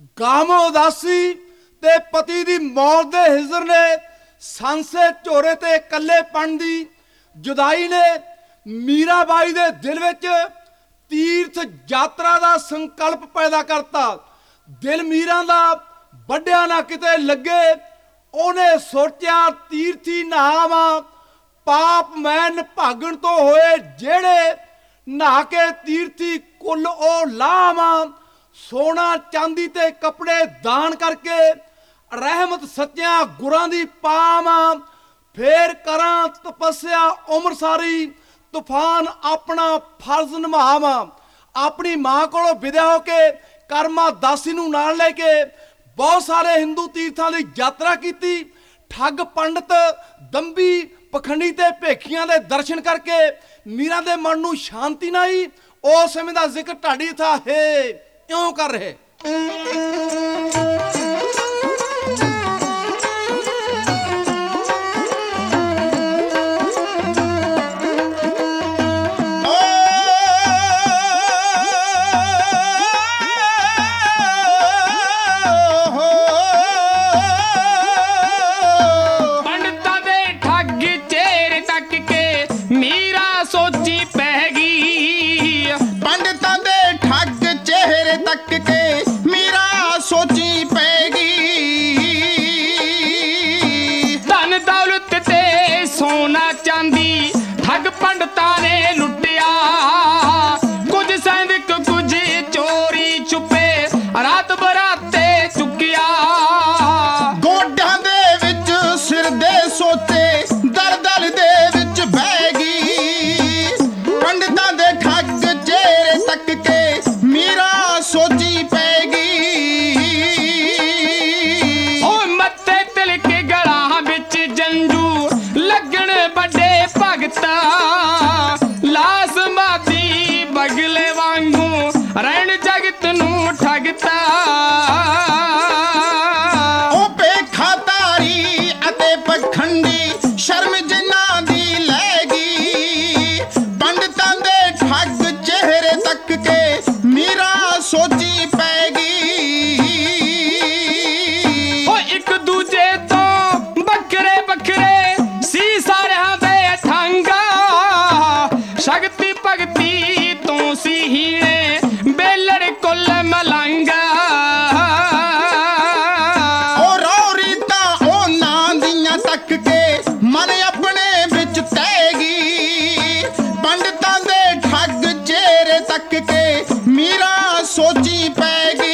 ਗਮ ਉਦਾਸੀ ਤੇ ਪਤੀ ਦੀ ਮੌਤ ਦੇ ਹਿਜ਼ਰ ਨੇ, ਸੰਸੇ ਝੋਰੇ ਤੇ ਇਕੱਲੇਪਣ ਦੀ ਜੁਦਾਈ ਨੇ ਮੀਰਾਬਾਈ ਦੇ ਦਿਲ ਵਿੱਚ ਤੀਰਥ ਯਾਤਰਾ ਦਾ ਸੰਕਲਪ ਪੈਦਾ ਕਰਤਾ। ਦਿਲ ਮੀਰਾ ਦਾ ਵੱਡਿਆ ਨਾ ਕਿਤੇ ਲੱਗੇ, ਉਹਨੇ ਸੋਚਿਆ ਤੀਰਥੀ ਨਹਾਵਾਂ, ਪਾਪ ਮੈਂ ਨਿਭਾਗਣ ਤੋਂ ਹੋਏ ਜਿਹੜੇ, ਨਹਾ ਕੇ ਤੀਰਥੀ ਕੁੱਲ ਉਹ ਲਾਵਾਂ, ਸੋਨਾ ਚਾਂਦੀ ਤੇ ਕੱਪੜੇ ਦਾਨ ਕਰਕੇ ਰਹਿਮਤ ਸੱਚਿਆਂ ਗੁਰਾਂ ਦੀ ਪਾਵਾਂ, ਫੇਰ ਕਰਾਂ ਤਪੱਸਿਆ ਉਮਰ ਸਾਰੀ, ਤੂਫਾਨ ਆਪਣਾ ਫਰਜ਼ ਨਿਭਾਵਾਂ। ਆਪਣੀ ਮਾਂ ਕੋਲੋਂ ਵਿਦਿਆ ਹੋ ਕੇ ਕਰਮਾ ਦਾਸੀ ਨੂੰ ਨਾਲ ਲੈ ਕੇ ਬਹੁਤ ਸਾਰੇ ਹਿੰਦੂ ਤੀਰਥਾਂ ਦੀ ਯਾਤਰਾ ਕੀਤੀ। ਠੱਗ ਪੰਡਤ, ਦੰਭੀ, ਪਖੰਡੀ ਤੇ ਭੇਖੀਆਂ ਦੇ ਦਰਸ਼ਨ ਕਰਕੇ ਮੀਰਾ ਦੇ ਮਨ ਨੂੰ ਸ਼ਾਂਤੀ ਨਾ ਆਈ। ਉਸ ਸਮੇਂ ਦਾ ਜ਼ਿਕਰ ਢਾਡੀ ਥਾ ਹੈ ਇਉਂ ਕਰ ਰਹੇ। ਪੰਡਤਾਂ ਨੇ ਲੁੱਟਿਆ ਕੁਝ ਸੈਨਿਕ, ਕੁਝ ਚੋਰੀ ਛੁਪੇ, ਰਾਤ ਬਰਾਤੇ ਚੁੱਕਿਆ। ਗੋਡਾਂ ਦੇ ਵਿੱਚ ਸਿਰ ਦੇ ਸੋਚੇ, ਦਲਦਲ ਦੇ ਵਿੱਚ ਬਹਿ ਗਈ। ਪੰਡਤਾਂ ਦੇ ਠੱਗ ਚਿਹਰੇ ਤੱਕ ਕੇ ਮੀਰਾ ਸੋਚੀ ਪੈ ਗਈ। ਉਹ ਮੱਥੇ ਤਿਲਕ ਗਲਾਂ ਵਿੱਚ ਜੰਜੂ ਲੱਗਣ ਵੱਡੇ ਭਗਤਾ, ਲਾਸ ਮਾਦੀ ਬਗਲੇ ਵਾਂਗੂ ਰਹਿਣ ਜਗਤ ਨੂੰ ਠਗਤਾ। ਉਹ ਭੇਖਾਧਾਰੀ ਅਤੇ ਪਖੰਡੀ ਸ਼ਰਮ ਜਿਨ੍ਹਾਂ ਦੀ ਲੈ ਗਈ। ਪੰਡਤਾਂ ਦੇ ਠੱਗ ਚਿਹਰੇ ਤੱਕ ਕੇ ਮੀਰਾ ਸੋਚੀ ਪੈ ਗਈ। ਉਹ ਇੱਕ ਦੂਜੇ ਤੋਂ ਵੱਖਰੇ ਵੱਖਰੇ ਸੀ ਸਾਰਿਆਂ ਦੇ ਠੰਗਾ, ਸ਼ਕਤੀ ਭਗਤੀ ਤੋਂ ਸੀ ਹੀਣੇ ਬੇਲੜ ਕੁੱਲ ਮਲੰਗਾ। ਉਹ ਰੌਰੀ ਤਾਂ ਉਹਨਾਂ ਦੀਆਂ ਤੱਕ ਕੇ ਮਨ ਆਪਣੇ ਵਿੱਚ ਤਹਿ ਗਈ। ਪੰਡਤਾਂ ਦੇ ਠੱਗ ਚਿਹਰੇ ਤੱਕ ਕੇ ਮੀਰਾ ਸੋਚੀ ਪੈ ਗਈ।